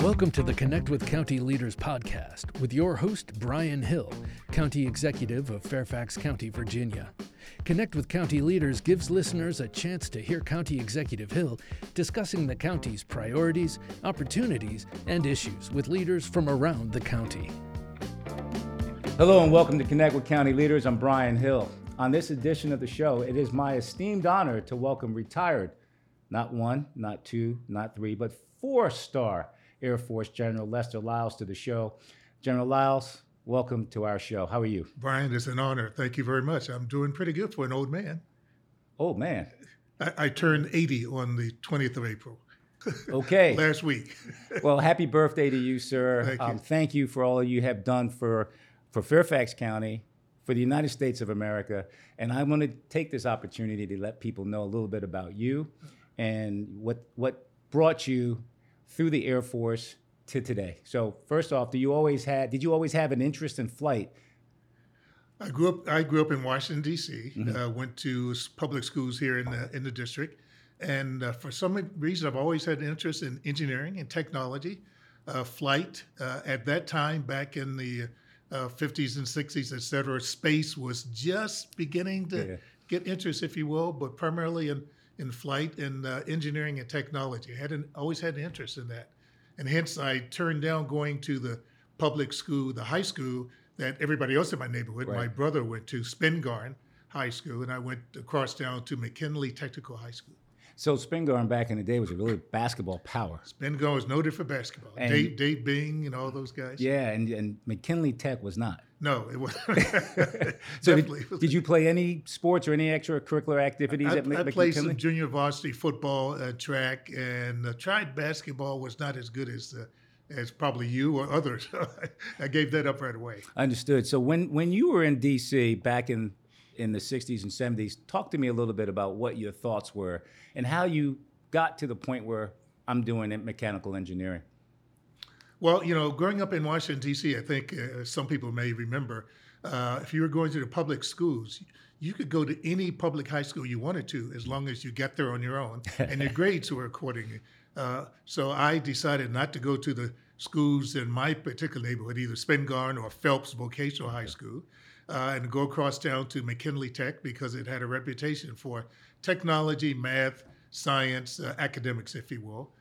Welcome to the Connect with County Leaders podcast with your host, Brian Hill, County Executive of Fairfax County, Virginia. Connect with County Leaders gives listeners a chance to hear County Executive Hill discussing the county's priorities, opportunities, and issues with leaders from around the county. Hello and welcome to Connect with County Leaders. I'm Brian Hill. On this edition of the show, it is my esteemed honor to welcome retired, not one, not two, not three, but four-star Air Force General Lester Lyles to the show. General Lyles, welcome to our show. How are you? Brian, it's an honor. Thank you very much. I'm doing pretty good for an old man. Old man? I turned 80 on the 20th of April. Okay. Last week. Well, happy birthday to you, sir. Thank you. Thank you for all you have done for Fairfax County, for the United States of America. And I want to take this opportunity to let people know a little bit about you and what brought you through the Air Force to today. So first off, did you always have an interest in flight? I grew up in Washington, D.C., went to public schools here in the district. And for some reason, I've always had an interest in engineering and technology, flight. At that time, back in the 50s and 60s, et cetera, space was just beginning to get interest, if you will, but primarily in flight and engineering and technology. I always had an interest in that. And hence I turned down going to the public school, the high school that everybody else in my neighborhood, my brother went to, Spingarn High School, and I went across town to McKinley Technical High School. So Spingarn back in the day was a really basketball power. Spingarn was noted for basketball. And Dave Bing and all those guys. Yeah, and McKinley Tech was not. No, it was. So did you play any sports or any extracurricular activities at McKinley? I played some junior varsity football, track, and tried basketball. Was not as good as probably you or others. I gave that up right away. Understood. So when you were in D.C. back in the 60s and 70s, talk to me a little bit about what your thoughts were and how you got to the point where I'm doing mechanical engineering. Well, growing up in Washington, D.C., I think some people may remember, if you were going to the public schools, you could go to any public high school you wanted to as long as you got there on your own, and your grades were accordingly. So I decided not to go to the schools in my particular neighborhood, either Spingarn or Phelps Vocational High School, and go across town to McKinley Tech because it had a reputation for technology, math, science, academics, if you will.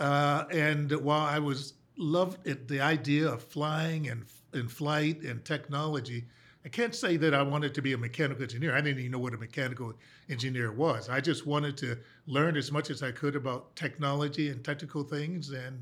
And while I loved the idea of flying and flight and technology, I can't say that I wanted to be a mechanical engineer. I didn't even know what a mechanical engineer was. I just wanted to learn as much as I could about technology and technical things. And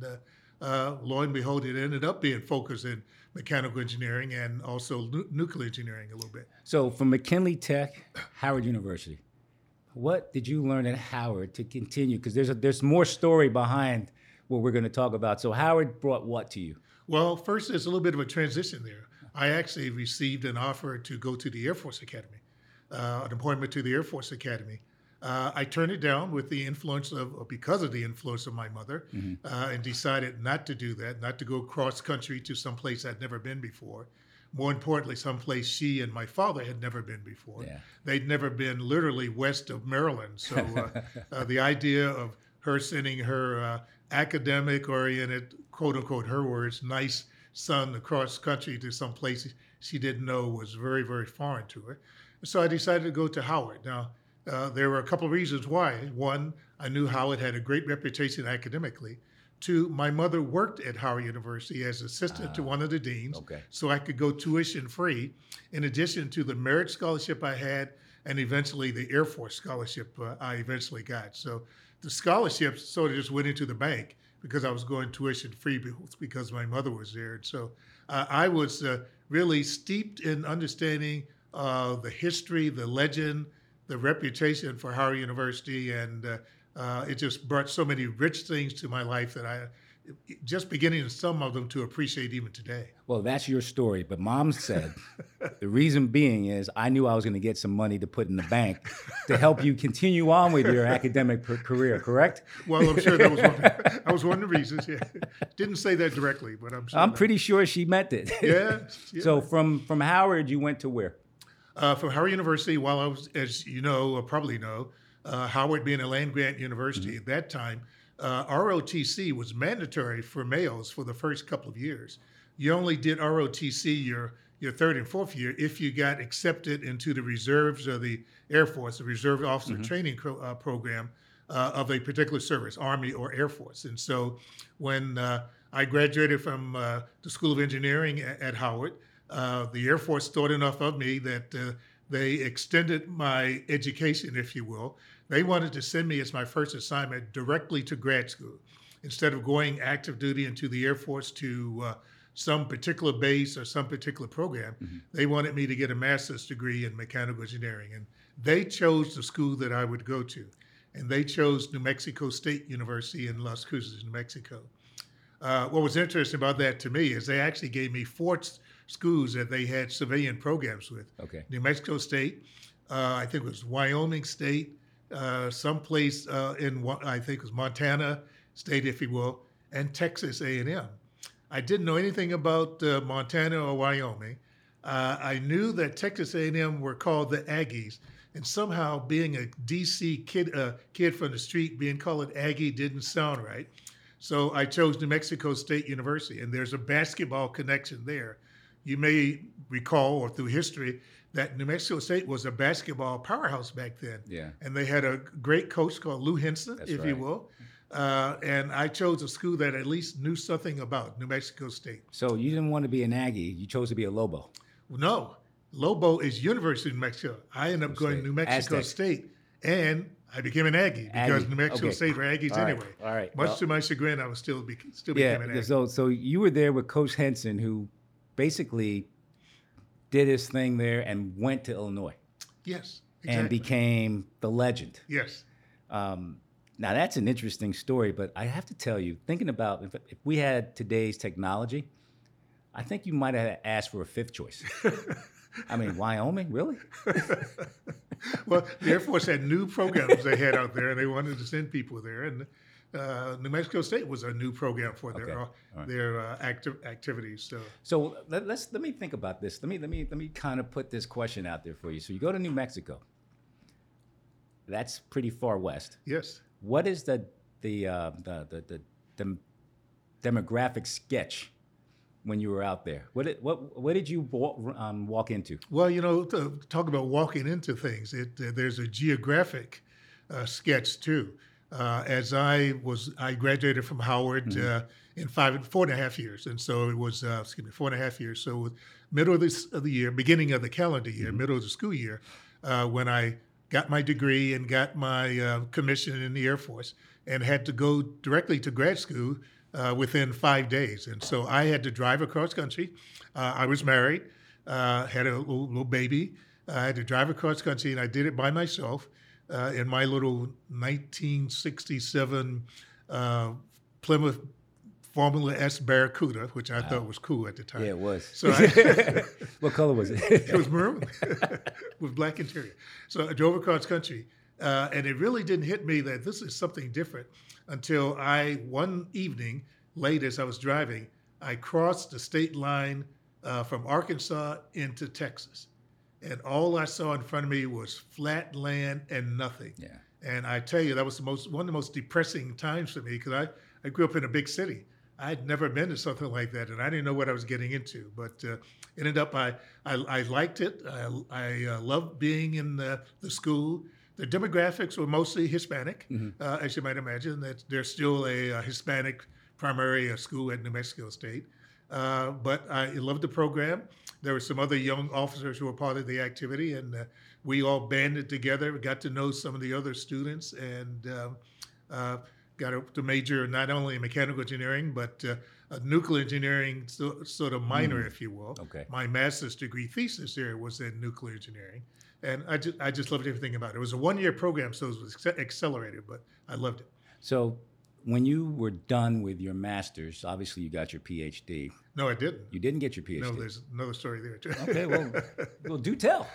lo and behold, it ended up being focused in mechanical engineering and also nuclear engineering a little bit. So from McKinley Tech, Howard University, what did you learn at Howard to continue? Because there's more story behind what we're going to talk about. So Howard brought what to you? Well, first, there's a little bit of a transition there. I actually received an offer to go to the Air Force Academy, an appointment to the Air Force Academy. I turned it down because of the influence of my mother, and decided not to do that, not to go cross country to some place I'd never been before. More importantly, someplace she and my father had never been before. Yeah. They'd never been literally west of Maryland. So the idea of her sending her academic-oriented, quote-unquote, her words, nice son across country to some place she didn't know was very, very foreign to her. So I decided to go to Howard. Now, there were a couple of reasons why. One, I knew Howard had a great reputation academically. Two, my mother worked at Howard University as assistant to one of the deans, so I could go tuition free, in addition to the merit scholarship I had and eventually the Air Force scholarship I eventually got. So the scholarships sort of just went into the bank because I was going tuition free because my mother was there. And so I was really steeped in understanding the history, the legend, the reputation for Howard University, and it just brought so many rich things to my life that I just beginning some of them to appreciate even today. Well, that's your story, but Mom said the reason being is I knew I was going to get some money to put in the bank to help you continue on with your academic career, correct? Well, I'm sure that was one of the reasons. Yeah. Didn't say that directly, but I'm sure. I'm pretty sure she meant it. Yeah. So from Howard, you went to where? From Howard University, while I was, as you know, or probably know, Howard being a land-grant university at that time, ROTC was mandatory for males for the first couple of years. You only did ROTC your third and fourth year if you got accepted into the reserves of the Air Force, the Reserve Officer Training Program of a particular service, Army or Air Force. And so when I graduated from the School of Engineering at Howard, the Air Force thought enough of me that they extended my education, if you will. They wanted to send me as my first assignment directly to grad school. Instead of going active duty into the Air Force to some particular base or some particular program, they wanted me to get a master's degree in mechanical engineering. And they chose the school that I would go to. And they chose New Mexico State University in Las Cruces, New Mexico. What was interesting about that to me is they actually gave me 4 schools that they had civilian programs with. Okay. New Mexico State, I think it was Wyoming State, someplace I think it was Montana State, if you will, and Texas A&M. I didn't know anything about Montana or Wyoming. I knew that Texas A&M were called the Aggies, and somehow being a D.C. kid from the street, being called an Aggie didn't sound right. So I chose New Mexico State University, and there's a basketball connection there. You may recall, or through history, that New Mexico State was a basketball powerhouse back then. Yeah. And they had a great coach called Lou Henson, That's if right. you will. And I chose a school that at least knew something about New Mexico State. So you didn't want to be an Aggie. You chose to be a Lobo. No, Lobo is University of New Mexico. I ended up going to New Mexico Aztec. State, and I became an Aggie because Aggie. New Mexico Okay. State were Aggies All right. anyway. All right. Much Well- to my chagrin, I was still became an Aggie. So you were there with Coach Henson, who basically did his thing there and went to Illinois Yes, and exactly. became the legend. Yes. Now that's an interesting story, but I have to tell you, thinking about if we had today's technology, I think you might have asked for a 5th choice. I mean, Wyoming, really? Well, the Air Force had new programs they had out there, and they wanted to send people there. And New Mexico State was a new program for their activities. So let me think about this. Let me kind of put this question out there for you. So you go to New Mexico. That's pretty far west. Yes. What is the demographic sketch when you were out there? What did you walk into? Well, to talk about walking into things, there's a geographic sketch too. As I graduated from Howard in 4.5 years, and so it was 4.5 years. So middle of the year, beginning of the calendar year, middle of the school year, when I got my degree and got my commission in the Air Force, and had to go directly to grad school within 5 days. And so I had to drive across country. I was married, had a little baby. I had to drive across country, and I did it by myself in my little 1967 Plymouth Formula S Barracuda, which I thought was cool at the time. Yeah, it was. So What color was it? it was maroon with black interior. So I drove across country, and it really didn't hit me that this is something different until one evening, late as I was driving, I crossed the state line from Arkansas into Texas. And all I saw in front of me was flat land and nothing. Yeah. And I tell you, that was one of the most depressing times for me because I grew up in a big city. I'd never been to something like that, and I didn't know what I was getting into. But ended up, I liked it. I loved being in the school. The demographics were mostly Hispanic, as you might imagine. That there's still a Hispanic primary school at New Mexico State. But I loved the program. There were some other young officers who were part of the activity, and we all banded together, got to know some of the other students, and got to major not only in mechanical engineering, but a nuclear engineering sort of minor, if you will. Okay. My master's degree thesis there was in nuclear engineering. And I just loved everything about it. It was a 1-year program, so it was accelerated, but I loved it. So when you were done with your master's, obviously you got your PhD. No, I didn't. You didn't get your PhD. No, there's another story there, too. Okay, well, do tell.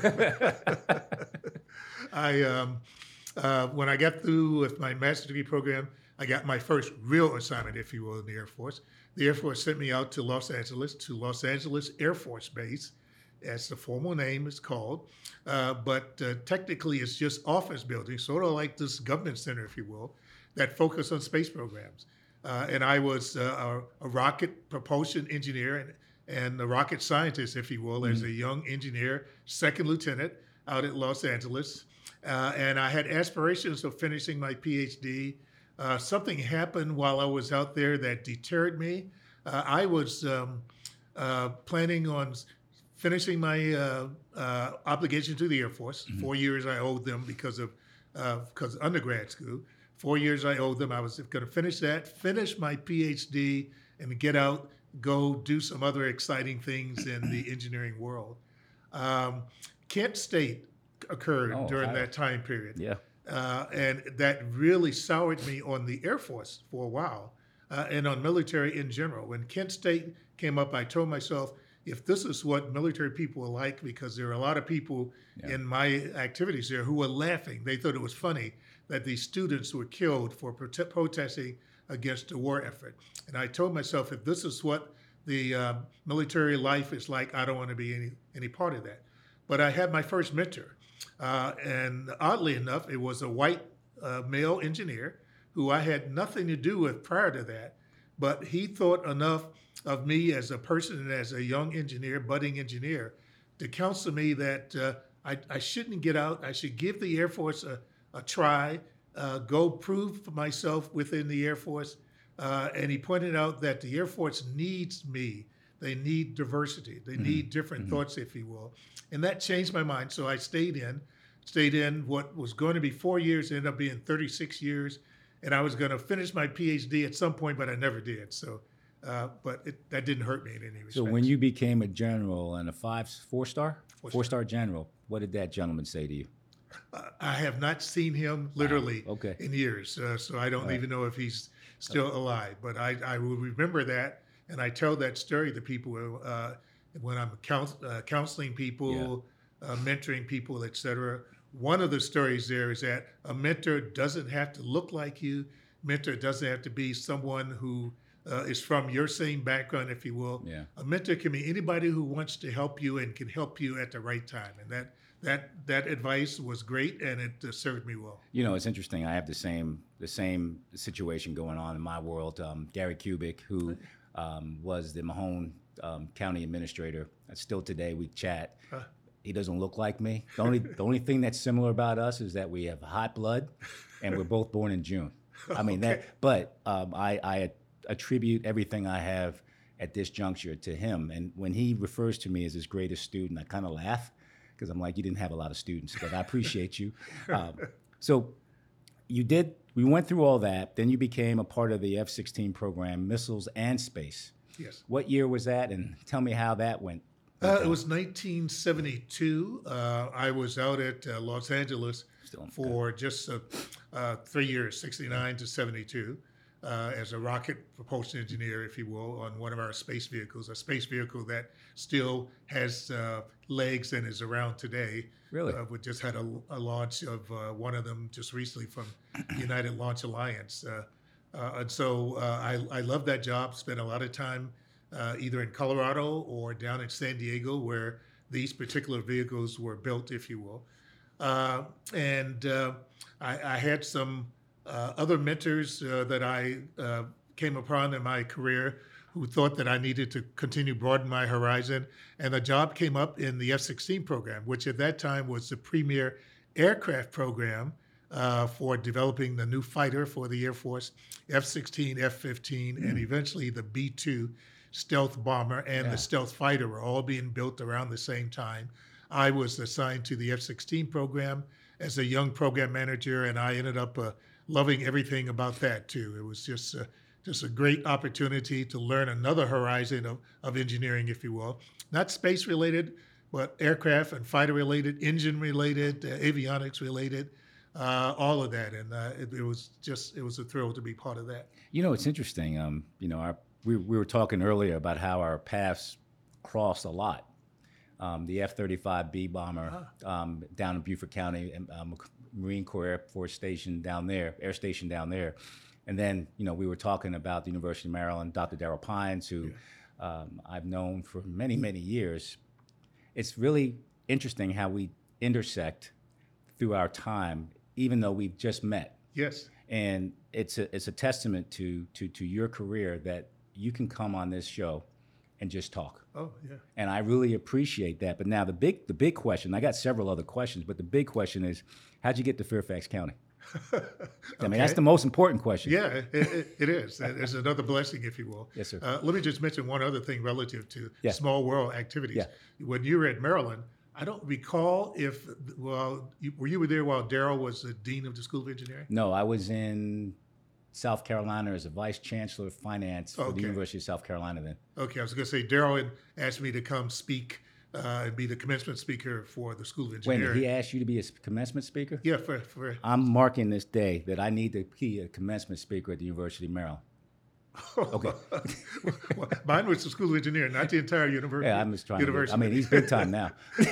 When I got through with my master's degree program, I got my first real assignment, if you will, in the Air Force. The Air Force sent me out to Los Angeles Air Force Base. That's the formal name it's called. But technically, it's just office buildings, sort of like this government center, if you will. that focused on space programs. And I was a rocket propulsion engineer and a rocket scientist, if you will, as a young engineer, second lieutenant out at Los Angeles. And I had aspirations of finishing my PhD. Something happened while I was out there that deterred me. I was planning on finishing my obligation to the Air Force. 4 years I owed them because of undergrad school. 4 years I owed them. I was going to finish that, finish my PhD, and get out, go do some other exciting things in the engineering world. Kent State occurred during that time period. Yeah. And that really soured me on the Air Force for a while and on military in general. When Kent State came up, I told myself, if this is what military people are like, because there are a lot of people in my activities there who were laughing. They thought it was funny that these students were killed for protesting against the war effort. And I told myself, if this is what the military life is like, I don't want to be any part of that. But I had my first mentor. And oddly enough, it was a white male engineer who I had nothing to do with prior to that. But he thought enough of me as a person and as a young engineer, budding engineer, to counsel me that I shouldn't get out. I should give the Air Force a try, go prove myself within the Air Force. And he pointed out that the Air Force needs me. They need diversity. They need different thoughts, if you will. And that changed my mind. So I stayed in what was going to be 4 years, ended up being 36 years. And I was going to finish my PhD at some point, but I never did. So, that didn't hurt me in any respect. So when you became a general and a four-star general, what did that gentleman say to you? I have not seen him literally in years. So I don't even know if he's still alive. But I will remember that. And I tell that story to people when I'm counseling people, mentoring people, et cetera. One of the stories there is that a mentor doesn't have to look like you. Mentor doesn't have to be someone who is from your same background, if you will. Yeah. A mentor can be anybody who wants to help you and can help you at the right time. And that advice was great, and it served me well. You know, it's interesting. I have the same situation going on in my world. Gary Kubik, who was the Mahone County Administrator. Still today, we chat. He doesn't look like me. The only thing that's similar about us is that we have hot blood, and we're both born in June. I mean I attribute everything I have at this juncture to him. And when he refers to me as his greatest student, I kind of laugh because I'm like, you didn't have a lot of students, but I appreciate you. So we went through all that. Then you became a part of the F-16 program, missiles and space. Yes. What year was that? And tell me how that went. It was 1972. I was out at Los Angeles for just 3 years, 69 to 72, as a rocket propulsion engineer, if you will, on one of our space vehicles, a space vehicle that still has legs and is around today. Really? We just had a launch of one of them just recently from United Launch Alliance. And so I love that job, spent a lot of time either in Colorado or down in San Diego, where these particular vehicles were built, if you will. And I had some other mentors that I came upon in my career who thought that I needed to continue broaden my horizon. And a job came up in the F-16 program, which at that time was the premier aircraft program for developing the new fighter for the Air Force, F-16, F-15, and eventually the B-2 stealth bomber and the stealth fighter were all being built around the same time. I was assigned to the F-16 program as a young program manager, and I ended up loving everything about that too. It was just a great opportunity to learn another horizon of engineering, if you will. Not space related, but aircraft and fighter related, engine related, avionics related, all of that. And it was a thrill to be part of that. You know, it's interesting. We were talking earlier about how our paths crossed a lot. The F-35B bomber down in Beaufort County, Marine Corps Air Force Station down there, Air Station down there. And then, we were talking about the University of Maryland, Dr. Darrell Pines, who I've known for many, many years. It's really interesting how we intersect through our time, even though we've just met. Yes. And it's a testament to your career that you can come on this show and just talk. Oh, yeah. And I really appreciate that. But now the big question, I got several other questions, but the big question is, how'd you get to Fairfax County? I mean, that's the most important question. Yeah, it is. It's another blessing, if you will. Yes, sir. Let me just mention one other thing relative to Yeah. small world activities. Yeah. When you were at Maryland, I don't recall were you there while Darrell was the dean of the School of Engineering? No, I was in South Carolina as a vice chancellor of finance for the Okay. University of South Carolina then. Okay, I was going to say Darrell had asked me to come speak and be the commencement speaker for the School of Wait a Engineering. minute, he asked you to be a commencement speaker? Yeah, for I'm marking this day that I need to be a commencement speaker at the University of Maryland. Okay. well, mine was the School of Engineering, not the entire university. Yeah, I'm just trying to university. I mean, he's big time now.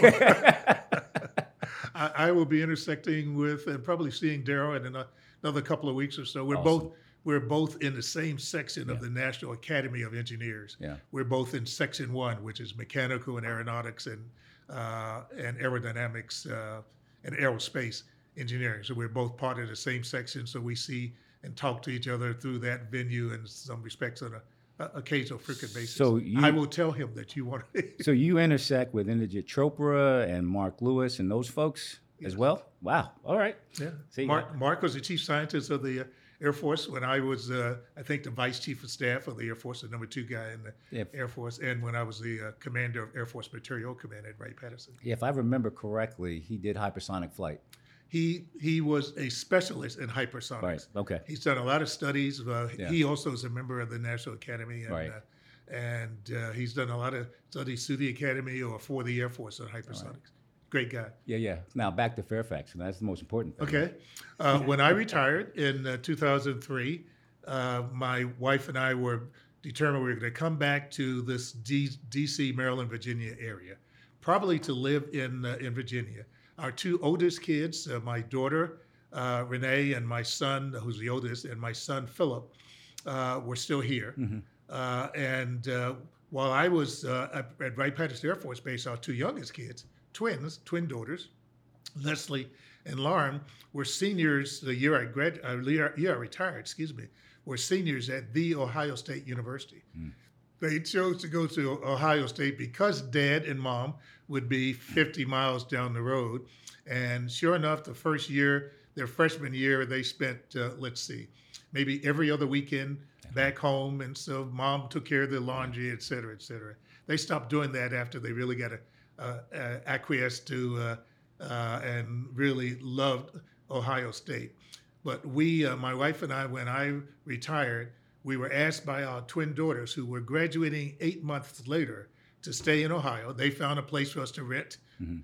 I will be intersecting with and probably seeing Darrell in another couple of weeks or so. Awesome. We're both in the same section of the National Academy of Engineers. Yeah. We're both in Section 1, which is mechanical and aeronautics and aerodynamics and aerospace engineering. So we're both part of the same section. So we see and talk to each other through that venue in some respects on a occasional frequent basis. So I will tell him that you want to. So you intersect with Indrajit Chopra and Mark Lewis and those folks as well? Wow. All right. Yeah. See, Mark was the chief scientist of the Air Force when I was, I think, the vice chief of staff of the Air Force, the number 2 guy in the Air Force, and when I was the commander of Air Force Material Command at Wright-Patterson. If I remember correctly, he did hypersonic flight. He was a specialist in hypersonics. Right. Okay. He's done a lot of studies. Yeah. He also is a member of the National Academy, and, Right. He's done a lot of studies through the Academy or for the Air Force on hypersonics. Great guy. Yeah. Now back to Fairfax, and that's the most important thing. Okay. When I retired in 2003, my wife and I were determined we were going to come back to this D.C., Maryland, Virginia area, probably to live in Virginia. Our 2 oldest kids, my daughter, Renee, and my son, who's the oldest, and my son, Philip, were still here. Mm-hmm. While I was at Wright-Patterson Air Force Base, our 2 youngest kids, twin daughters, Leslie and Lauren, were seniors the year I retired, were seniors at The Ohio State University. Mm. They chose to go to Ohio State because Dad and Mom would be 50 miles down the road. And sure enough, the first year, their freshman year, they spent, maybe every other weekend back home. And so Mom took care of the laundry, et cetera, et cetera. They stopped doing that after they really got acquiesced to and really loved Ohio State. But my wife and I, when I retired, we were asked by our twin daughters, who were graduating 8 months later, to stay in Ohio. They found a place for us to rent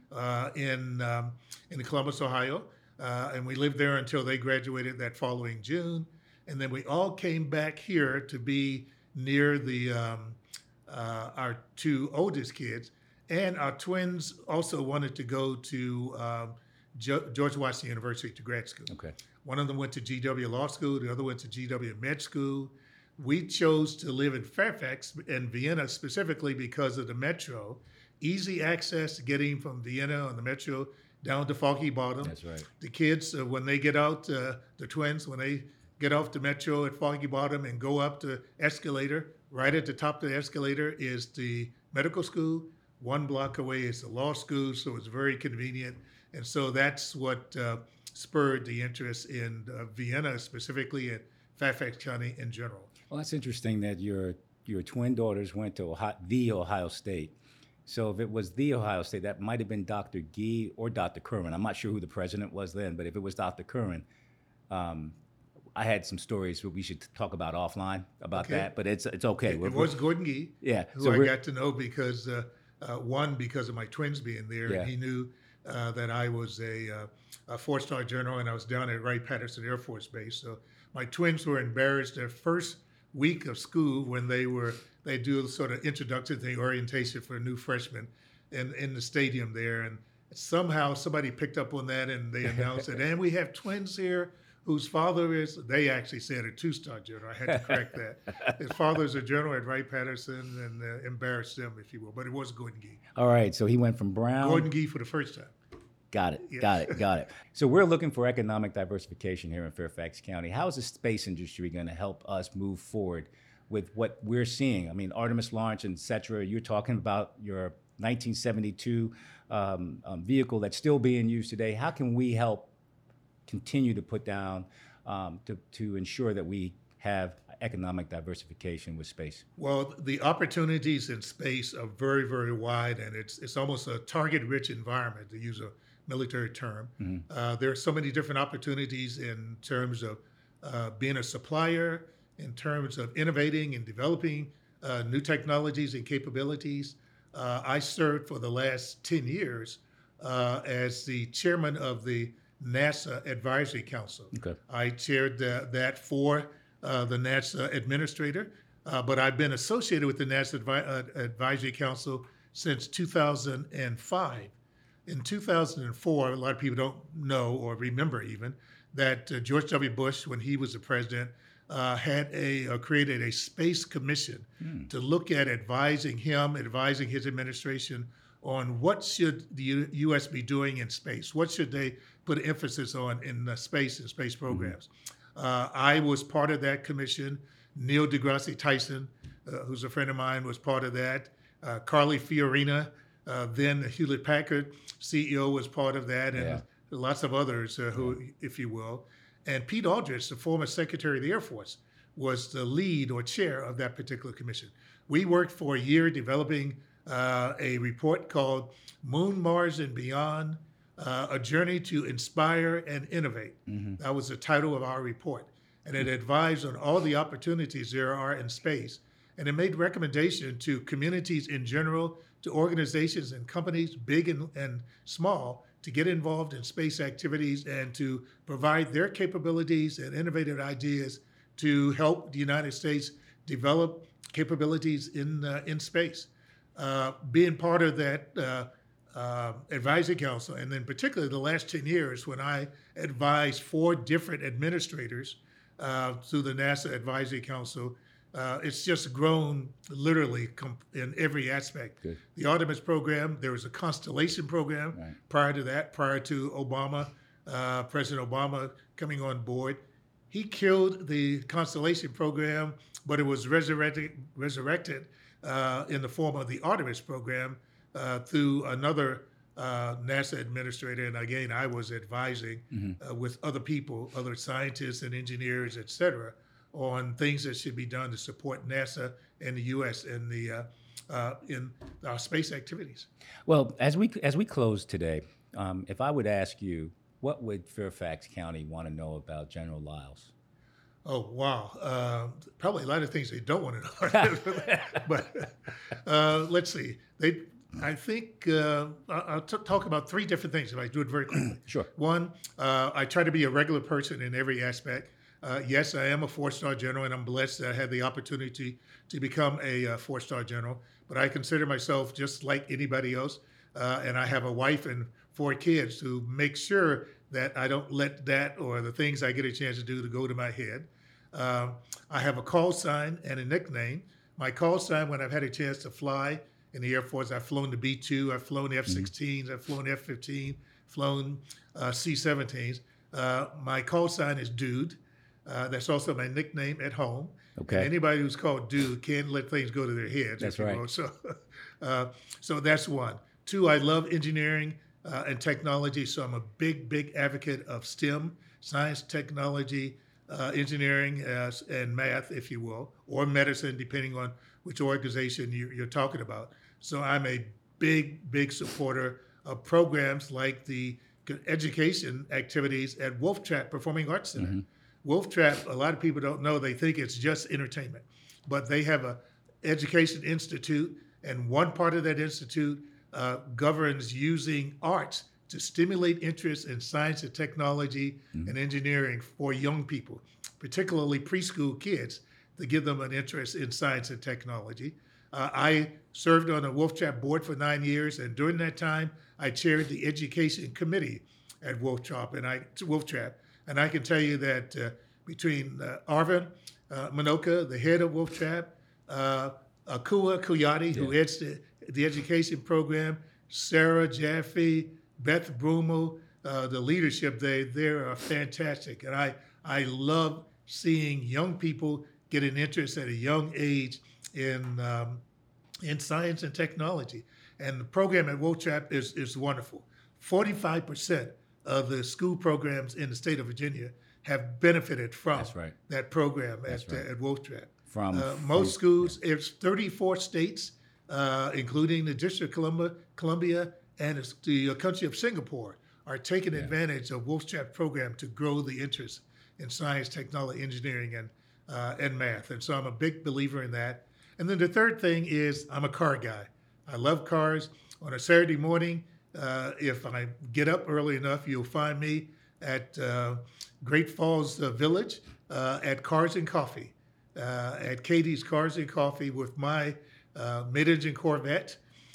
in Columbus, Ohio, and we lived there until they graduated that following June. And then we all came back here to be near our 2 oldest kids, and our twins also wanted to go to George Washington University to grad school. Okay. One of them went to GW Law School, the other went to GW Med School. We chose to live in Fairfax and Vienna specifically because of the metro. Easy access getting from Vienna on the metro down to Foggy Bottom. That's right. The kids, when they get out, the twins, when they get off the metro at Foggy Bottom and go up the escalator, right at the top of the escalator is the medical school. 1 block away is the law school, so it's very convenient. And so that's what spurred the interest in Vienna specifically, and Fairfax County in general. Well, that's interesting that your twin daughters went to the Ohio State. So if it was the Ohio State, that might have been Dr. Gee or Dr. Curran. I'm not sure who the president was then, but if it was Dr. Curran, I had some stories that we should talk about offline about that, but it's okay. It was Gordon Gee, who I got to know because, because of my twins being there, and he knew that I was a 4-star general, and I was down at Wright-Patterson Air Force Base. So my twins were embarrassed their first week of school when they do a sort of introduction thing, orientation for new freshmen in the stadium there. And somehow somebody picked up on that, and they announced it. And we have twins here whose father is, they actually said a 2-star general. I had to correct that. His father's a general at Wright-Patterson, and embarrassed them, if you will. But it was Gordon Gee. All right, so he went from Brown. Gordon Gee for the first time. Got it. Yeah. Got it. So we're looking for economic diversification here in Fairfax County. How is the space industry going to help us move forward with what we're seeing? I mean, Artemis launch, and et cetera. You're talking about your 1972 vehicle that's still being used today. How can we help continue to put down to ensure that we have economic diversification with space? Well, the opportunities in space are very, very wide, and it's almost a target-rich environment, to use a military term. There are so many different opportunities in terms of being a supplier, in terms of innovating and developing new technologies and capabilities. I served for the last 10 years as the chairman of the NASA Advisory Council. Okay. I chaired that for the NASA administrator, but I've been associated with the NASA Advisory Council since 2005. In 2004, a lot of people don't know or remember even that George W. Bush, when he was the president, created a space commission to look at advising his administration on what should the U.S. be doing in space. What should they put emphasis on in space and space programs? I was part of that commission. Neil deGrasse Tyson, who's a friend of mine, was part of that. Carly Fiorina, then Hewlett-Packard CEO, was part of that, and lots of others who, if you will. And Pete Aldrich, the former Secretary of the Air Force, was the lead or chair of that particular commission. We worked for a year developing a report called Moon, Mars, and Beyond, A Journey to Inspire and Innovate. That was the title of our report. And it advised on all the opportunities there are in space. And it made recommendation to communities in general, to organizations and companies, big and small, to get involved in space activities and to provide their capabilities and innovative ideas to help the United States develop capabilities in space. Being part of that advisory council, and then particularly the last 10 years when I advised 4 different administrators through the NASA Advisory Council, it's just grown literally in every aspect. Good. The Artemis program, there was a Constellation program prior to that, prior to Obama, President Obama coming on board. He killed the Constellation program, but it was resurrected in the form of the Artemis program through another NASA administrator. And again, I was advising with other people, other scientists and engineers, et cetera, on things that should be done to support NASA and the U.S. in our space activities. Well, as we close today, if I would ask you, what would Fairfax County want to know about General Lyles? Oh, wow. Probably a lot of things they don't want to know. But let's see. I think I'll talk about 3 different things if I do it very quickly. Sure. One, I try to be a regular person in every aspect. Yes, I am a 4-star general, and I'm blessed that I had the opportunity to become a 4-star general. But I consider myself just like anybody else, and I have a wife and 4 kids to make sure that I don't let that or the things I get a chance to do to go to my head. I have a call sign and a nickname. My call sign, when I've had a chance to fly in the Air Force, I've flown the B-2, I've flown F-16s, I've flown F-15, flown C-17s. My call sign is Dude. That's also my nickname at home. Okay. And anybody who's called Dude can't let things go to their heads. That's right. So that's one. 2, I love engineering and technology, so I'm a big advocate of STEM, science, technology, engineering, and math, if you will, or medicine, depending on which organization you're talking about. So I'm a big supporter of programs like the education activities at Wolf Trap Performing Arts Center. Wolf Trap, a lot of people don't know, they think it's just entertainment, but they have an education institute, and one part of that institute governs using arts to stimulate interest in science and technology and engineering for young people, particularly preschool kids, to give them an interest in science and technology. I served on a Wolf Trap board for 9 years, and during that time, I chaired the education committee at Wolf Trap, and I can tell you that between Arvin Minoka, the head of Wolf Trap, Akua Kuyati, who heads the education program, Sarah Jaffe, Beth Brumel, the leadership, they're fantastic. And I love seeing young people get an interest at a young age in science and technology. And the program at Wolf Trap is wonderful. 45% of the school programs in the state of Virginia have benefited from that program at Wolf Trap. From most schools, it's 34 states, including the District of Columbia and the country of Singapore, are taking advantage of Wolf Trap program to grow the interest in science, technology, engineering, and math. And so I'm a big believer in that. And then the third thing is I'm a car guy. I love cars. On a Saturday morning, if I get up early enough, you'll find me at Great Falls Village at Cars and Coffee, at Katie's Cars and Coffee with my mid-engine Corvette,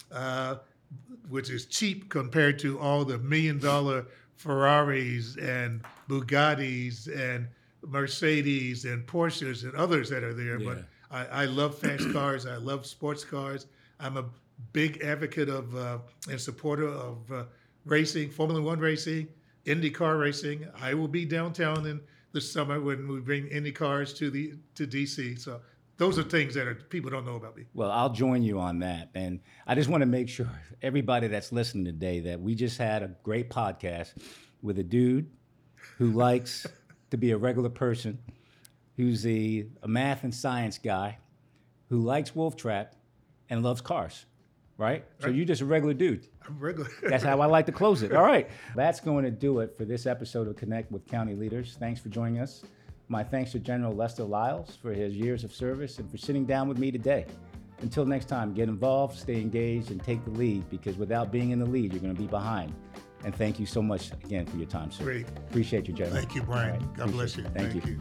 which is cheap compared to all the $1 million Ferraris and Bugattis and Mercedes and Porsches and others that are there. But I love fast cars. I love sports cars. I'm a big advocate of and supporter of racing, Formula One racing, IndyCar racing. I will be downtown in the summer when we bring Indy cars to DC. So those are things that people don't know about me. Well, I'll join you on that. And I just want to make sure everybody that's listening today that we just had a great podcast with a dude who likes to be a regular person, who's a math and science guy, who likes Wolf Trap and loves cars, right? So you're just a regular dude. I'm regular. That's how I like to close it. All right. That's going to do it for this episode of Connect with County Leaders. Thanks for joining us. My thanks to General Lester Lyles for his years of service and for sitting down with me today. Until next time, get involved, stay engaged, and take the lead, because without being in the lead, you're going to be behind. And thank you so much again for your time, sir. Great. Appreciate you, General. Thank you, Brian. Right. God bless you. Thank you.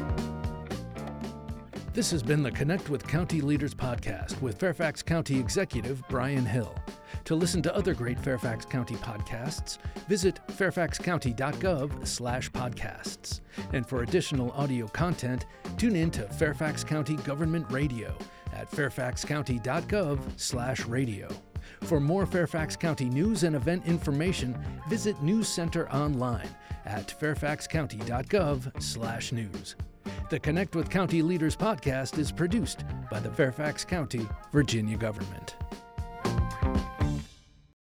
This has been the Connect with County Leaders podcast with Fairfax County Executive Brian Hill. To listen to other great Fairfax County podcasts, visit fairfaxcounty.gov/podcasts. And for additional audio content, tune in to Fairfax County Government Radio at fairfaxcounty.gov/radio. For more Fairfax County news and event information, visit News Center online at fairfaxcounty.gov/news. The Connect with County Leaders podcast is produced by the Fairfax County, Virginia government.